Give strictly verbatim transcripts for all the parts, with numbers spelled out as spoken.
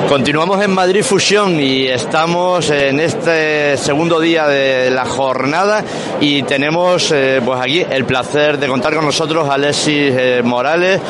Continuamos en Madrid Fusión y estamos en este segundo día de la jornada y tenemos eh, pues aquí el placer de contar con nosotros a Alexis eh, Morales,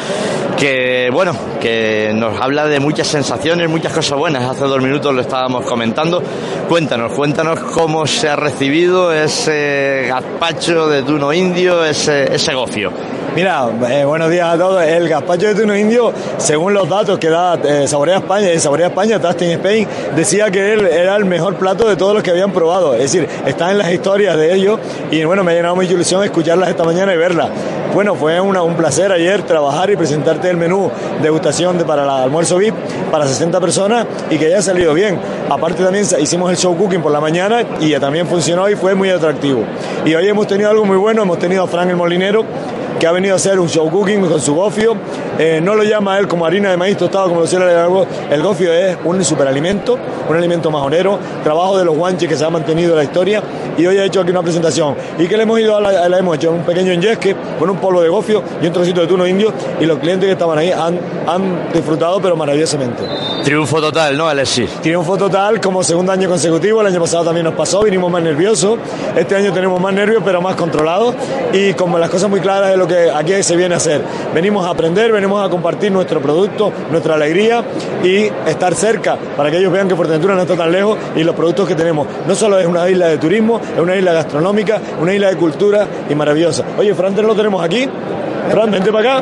que bueno, que nos habla de muchas sensaciones, muchas cosas buenas. Hace dos minutos lo estábamos comentando. Cuéntanos, cuéntanos cómo se ha recibido ese gazpacho de tuno indio, ese, ese gofio. Mira, eh, buenos días a todos. El gazpacho de tuno indio, según los datos que da eh, Saborea España, y Saborea España, Tasting Spain, decía que él era el mejor plato de todos los que habían probado. Es decir, está en las historias de ellos y bueno, me ha llenado mucha ilusión escucharlas esta mañana y verlas. Bueno, fue una, un placer ayer trabajar y presentarte el menú degustación de, para el almuerzo V I P para sesenta personas y que haya salido bien. Aparte también hicimos el show cooking por la mañana y también funcionó y fue muy atractivo. Y hoy hemos tenido algo muy bueno, hemos tenido a Fran el Molinero, que ha venido a hacer un show cooking con su gofio. Eh, no lo llama él como harina de maíz tostado, como decía el gofio, es un superalimento, un alimento majonero, trabajo de los guanches que se ha mantenido en la historia, y hoy ha hecho aquí una presentación. Y que le hemos ido a la, le hemos hecho un pequeño enyesque con un polvo de gofio y un trocito de tuno indio, y los clientes que estaban ahí han, han disfrutado, pero maravillosamente. Triunfo total, ¿no, Alexis? Triunfo total, como segundo año consecutivo. El año pasado también nos pasó, vinimos más nerviosos. Este año tenemos más nervios, pero más controlados, y como las cosas muy claras de lo que aquí se viene a hacer. Venimos a aprender, venimos a compartir nuestro producto, nuestra alegría y estar cerca para que ellos vean que Fuerteventura no está tan lejos y los productos que tenemos. No solo es una isla de turismo, es una isla gastronómica, una isla de cultura y maravillosa. Oye, Fran, ¿lo tenemos aquí? Fran, vente para acá.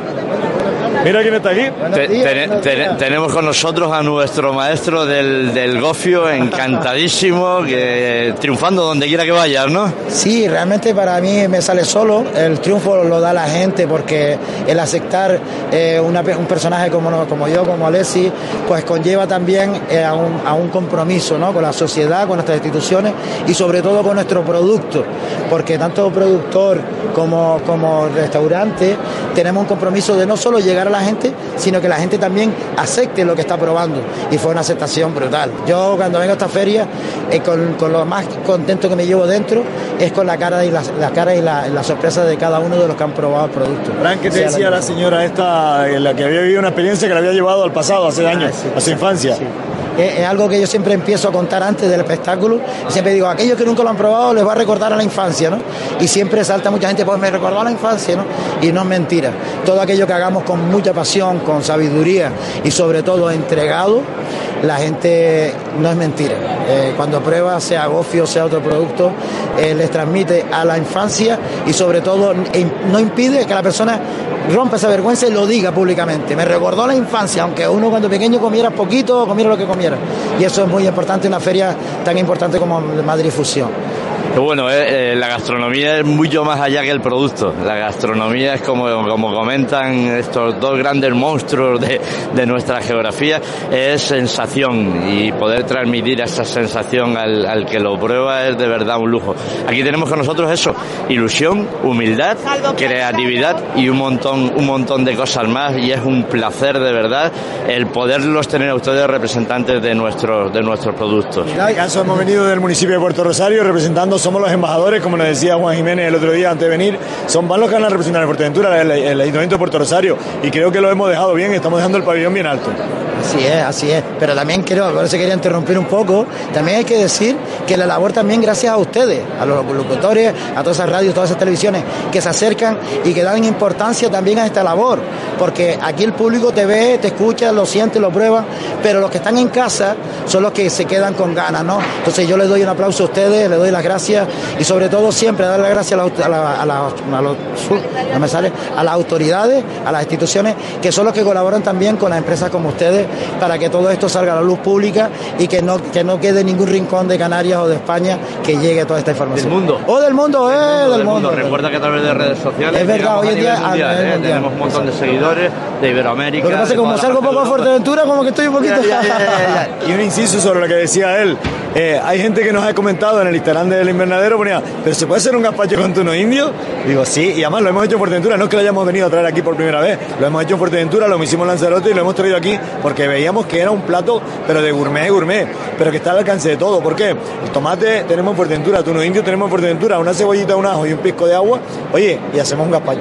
Mira quién está aquí. Te, ten, ten, tenemos con nosotros a nuestro maestro del, del gofio, encantadísimo, que triunfando donde quiera que vayas, ¿no? Sí, realmente para mí me sale solo. El triunfo lo da la gente, porque el aceptar eh, una, un personaje como, como yo, como Alexis, pues conlleva también eh, a, un, a un compromiso, ¿no?, con la sociedad, con nuestras instituciones y sobre todo con nuestro producto, porque tanto productor como, como restaurante tenemos un compromiso de no solo llegar a la gente, sino que la gente también acepte lo que está probando, y fue una aceptación brutal. Yo cuando vengo a esta feria, eh, con, con lo más contento que me llevo dentro es con la cara y la, la cara y la, la sorpresa de cada uno de los que han probado el producto. Fran, ¿qué te decía la, la señora esta, la que había vivido una experiencia que la había llevado al pasado, hace años, ah, sí, a su infancia? Sí. Es algo que yo siempre empiezo a contar antes del espectáculo. Siempre digo, aquellos que nunca lo han probado les va a recordar a la infancia, ¿no? Y siempre salta mucha gente, pues me recordó a la infancia, ¿no? Y no es mentira. Todo aquello que hagamos con mucha pasión, con sabiduría y sobre todo entregado, la gente, no es mentira. Eh, cuando prueba, sea gofio, sea otro producto, eh, les transmite a la infancia y sobre todo no impide que la persona rompa esa vergüenza y lo diga públicamente. Me recordó a la infancia, aunque uno cuando pequeño comiera poquito, comiera lo que comiera. Y eso es muy importante en una feria tan importante como Madrid Fusión. Bueno, eh, eh, la gastronomía es mucho más allá que el producto. La gastronomía es como, como comentan estos dos grandes monstruos de, de nuestra geografía, es sensación, y poder transmitir esa sensación al, al que lo prueba es de verdad un lujo. Aquí tenemos con nosotros eso, ilusión, humildad, creatividad y un montón, un montón de cosas más, y es un placer de verdad el poderlos tener a ustedes representantes de nuestros, de nuestros productos. En este caso hemos venido del municipio de Puerto Rosario representando, somos los embajadores, como nos decía Juan Jiménez el otro día antes de venir, son van los que van a representar en Fuerteventura, el, el Ayuntamiento de Puerto Rosario, y creo que lo hemos dejado bien, estamos dejando el pabellón bien alto. Así es, así es, pero también creo, por eso quería interrumpir un poco, también hay que decir que la labor también gracias a ustedes, a los locutores, a todas esas radios, todas esas televisiones que se acercan y que dan importancia también a esta labor, porque aquí el público te ve, te escucha, lo siente, lo prueba, pero los que están en casa son los que se quedan con ganas, ¿no? Entonces yo les doy un aplauso a ustedes, les doy las gracias y sobre todo siempre dar las gracias a, la, a, la, a, la, a, los, no me sale, a las autoridades, a las instituciones, que son los que colaboran también con las empresas como ustedes, para que todo esto salga a la luz pública y que no, que no quede ningún rincón de Canarias o de España que llegue toda esta información. Del mundo. O del mundo, eh, del mundo. Del del mundo. mundo. Recuerda que a través de redes sociales, es verdad, hoy en día mundial, a ¿eh? mundial. Tenemos un montón de seguidores de Iberoamérica. Lo que pasa es que como salgo poco a Fuerteventura, como que estoy un poquito... Ya, ya, ya, ya, ya. Y un inciso sobre lo que decía él. Eh, hay gente que nos ha comentado en el Instagram del invernadero, ponía, ¿pero se puede hacer un gazpacho con tuno indio? Digo, sí, y además lo hemos hecho en Fuerteventura, no es que lo hayamos venido a traer aquí por primera vez, lo hemos hecho en Fuerteventura, lo hicimos en Lanzarote y lo hemos traído aquí porque veíamos que era un plato, pero de gourmet, gourmet, pero que está al alcance de todo. ¿Por qué? El tomate tenemos en Fuerteventura, tuno indio tenemos en Fuerteventura, una cebollita, un ajo y un pisco de agua, oye, y hacemos un gazpacho.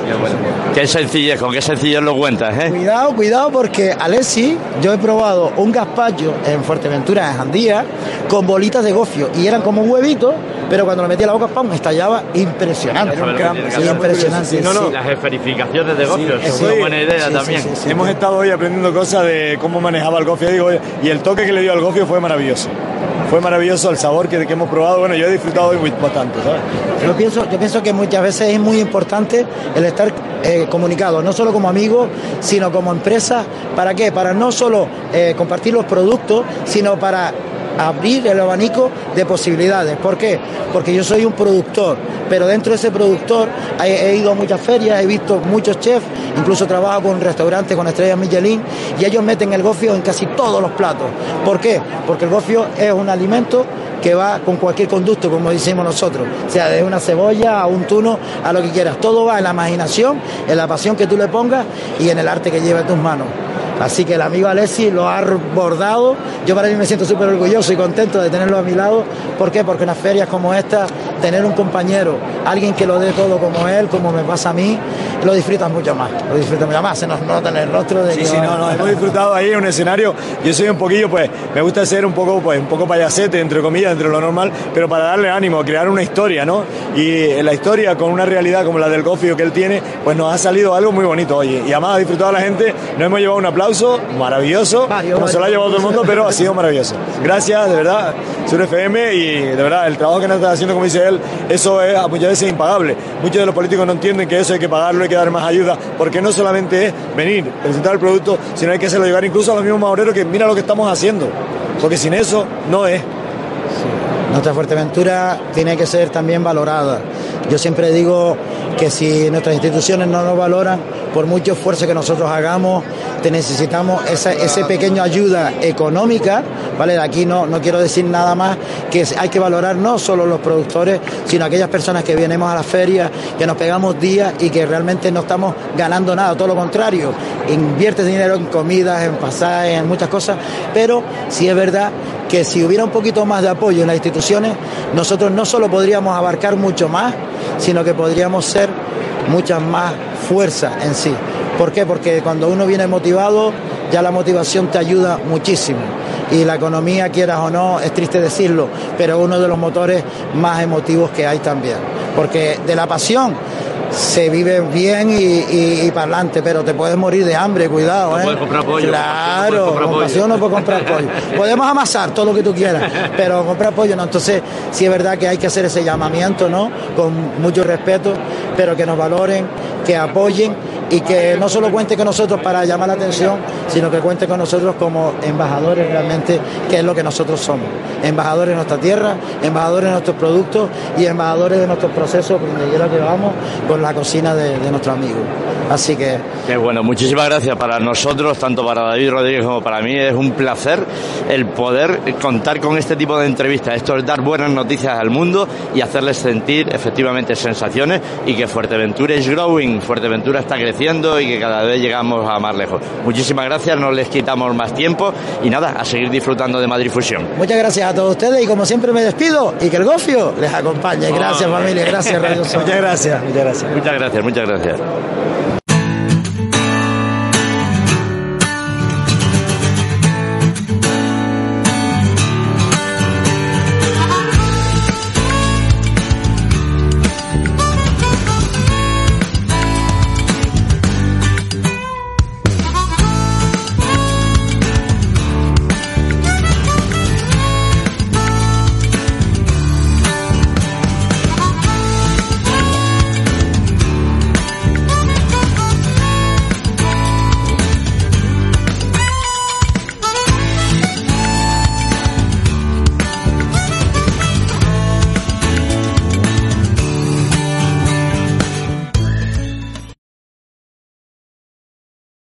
Qué, bueno. Qué sencillez, con qué sencillez lo cuentas, ¿eh? Cuidado, cuidado, porque Alessi, yo he probado un gazpacho en Fuerteventura, en Jandía, con bolitas de gofio, y eran como huevitos, pero cuando lo metí a la boca, ¡pum!, estallaba impresionante. Sí, impresionante. Sí, no, no. Sí, las esferificaciones de gofio, sí, es sí, una buena idea sí, también. sí, sí, sí. Hemos estado hoy aprendiendo cosas de cómo manejaba el gofio, digo, y el toque que le dio al gofio fue maravilloso. Fue maravilloso el sabor que, que hemos probado. Bueno, yo he disfrutado hoy muy, bastante, ¿sabes? Yo pienso, yo pienso que muchas veces es muy importante el estar eh, comunicado, no solo como amigo, sino como empresa. ¿Para qué? Para no solo eh, compartir los productos, sino para abrir el abanico de posibilidades. ¿Por qué? Porque yo soy un productor, pero dentro de ese productor he, he ido a muchas ferias, he visto muchos chefs, incluso trabajo con restaurantes con estrellas Michelin, y ellos meten el gofio en casi todos los platos. ¿Por qué? Porque el gofio es un alimento que va con cualquier conducto, como decimos nosotros, o sea, desde una cebolla a un tuno, a lo que quieras. Todo va en la imaginación, en la pasión que tú le pongas y en el arte que lleva en tus manos. Así que el amigo Alessi lo ha bordado. Yo para mí me siento súper orgulloso y contento de tenerlo a mi lado. ¿Por qué? Porque en las ferias como esta, tener un compañero, alguien que lo dé todo como él, como me pasa a mí, lo disfrutas mucho más. Lo disfrutas mucho más. Se nos nota en el rostro de Sí, que sí, no, no, hemos disfrutado ahí en un escenario. Yo soy un poquillo, pues, me gusta ser un poco, pues, un poco payasete, entre comillas, entre lo normal, pero para darle ánimo, crear una historia, ¿no? Y la historia con una realidad como la del gofio que él tiene, pues nos ha salido algo muy bonito, oye. Y además ha disfrutado a la gente, nos hemos llevado un aplauso maravilloso, Mario, no se lo ha llevado todo el mundo, pero ha sido maravilloso. Gracias, de verdad, Sur F M, y de verdad, el trabajo que nos está haciendo, como dice él, eso es muchas veces impagable. Muchos de los políticos no entienden que eso hay que pagarlo, hay que dar más ayuda, porque no solamente es venir, presentar el producto, sino hay que hacerlo llegar incluso a los mismos mahoreros, que mira lo que estamos haciendo, porque sin eso no es. Nuestra Fuerteventura tiene que ser también valorada. Yo siempre digo que si nuestras instituciones no nos valoran, por mucho esfuerzo que nosotros hagamos, te necesitamos esa ese pequeño ayuda económica, ¿vale? De aquí no, no quiero decir nada más, que hay que valorar no solo los productores, sino aquellas personas que venimos a la feria, que nos pegamos días y que realmente no estamos ganando nada, todo lo contrario, inviertes dinero en comidas, en pasajes, en muchas cosas, pero sí es verdad que si hubiera un poquito más de apoyo en las instituciones, nosotros no solo podríamos abarcar mucho más, sino que podríamos ser muchas más fuerzas en sí. ¿Por qué? Porque cuando uno viene motivado, ya la motivación te ayuda muchísimo. Y la economía, quieras o no, es triste decirlo, pero es uno de los motores más emotivos que hay también. Porque de la pasión se vive bien y, y, y para adelante, pero te puedes morir de hambre, cuidado, ¿eh? No puedes comprar pollo. Claro, con pasión no puedes comprar pollo. Podemos amasar todo lo que tú quieras, pero comprar pollo no. Entonces, sí es verdad que hay que hacer ese llamamiento, ¿no? Con mucho respeto, pero que nos valoren, que apoyen y que no solo cuente con nosotros para llamar la atención, sino que cuente con nosotros como embajadores realmente, que es lo que nosotros somos. Embajadores de nuestra tierra, embajadores de nuestros productos y embajadores de nuestros procesos, donde quiera que vamos, con la cocina de, de nuestro amigo. Así que... Qué bueno, muchísimas gracias. Para nosotros, tanto para David Rodríguez como para mí, es un placer el poder contar con este tipo de entrevistas. Esto es dar buenas noticias al mundo y hacerles sentir efectivamente sensaciones, y que Fuerteventura is growing, Fuerteventura está creciendo y que cada vez llegamos a más lejos. Muchísimas gracias, no les quitamos más tiempo y nada, a seguir disfrutando de Madrid Fusión. Muchas gracias a todos ustedes y como siempre me despido y que el gofio les acompañe. Gracias, familia, gracias Radio Sol. Muchas gracias, muchas gracias. Muchas gracias, muchas gracias.